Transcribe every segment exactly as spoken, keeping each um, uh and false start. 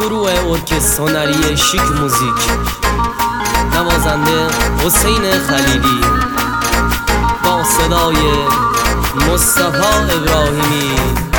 گروه ارکستر هنری شیک موزیک، نوازنده حسین خلیلی با صدای مصطفی ابراهیمی.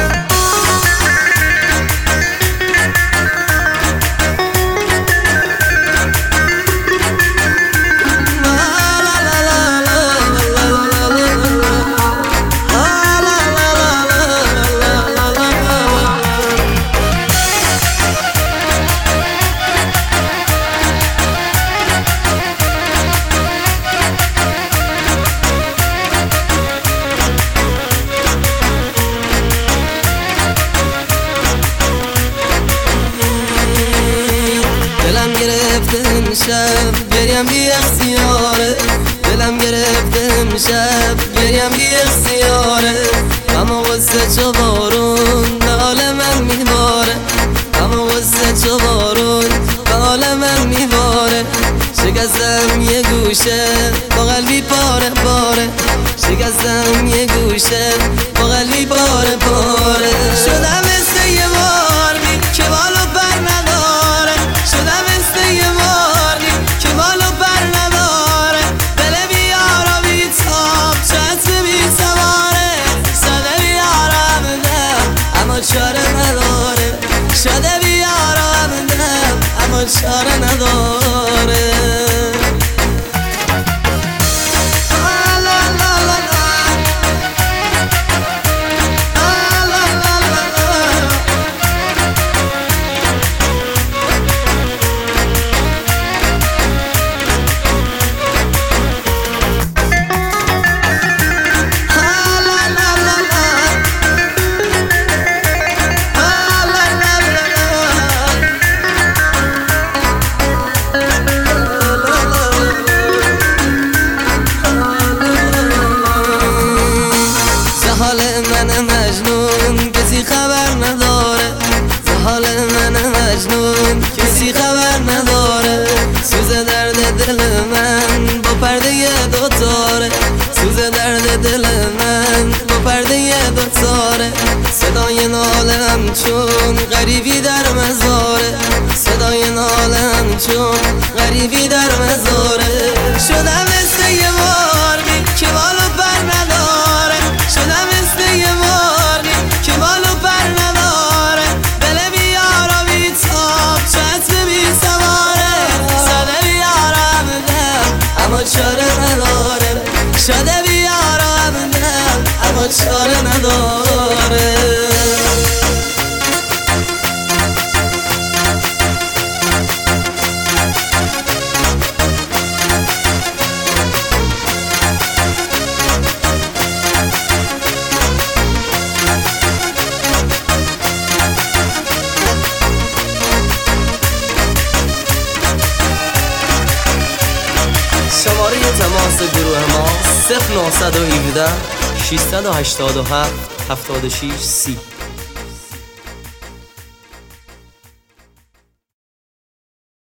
دلم گرفته امشب گریم بی اختیاره، دلم گرفته امشب گریم بی اختیاره. اما قصه چو بارون به حال من میباره، اما قصه چو بارون به حال من میباره. شکستم یه گوشه با قلبی پاره پاره، شکستم یه گوشه با قلبی پاره پاره. شدم مثل یه مارمی که بالو پر نداره، شدم مثل یه مارمی که بالو پر نداره. دل بیارا بی تاب چسب بی سواره، شده بیارم دم اما چاره نداره، شده بیارم دم اما چاره نداره. من مجنون کسی خبر نداره، حال من مجنون کسی خبر نداره. سوز درد دل من با پرده دوتاره، سوز درد دل من با پرده دوتاره. صدای نالم چون غریبی در مزاره، صدای نالم چون غریبی در مزاره. شدم مثل یه مارمی که بالو پر نداره، شدم مثل یه مارمی که بالو پر نداره. دل بیارا بی تاب چسب بی سواره، شده بیارم دم اما چاره نداره، شده بیارم دم اما چاره نداره. شماره تماس گروه ما صفر نهصد و هفده ششصد و هشتاد و هفت هفتاد و شش سی.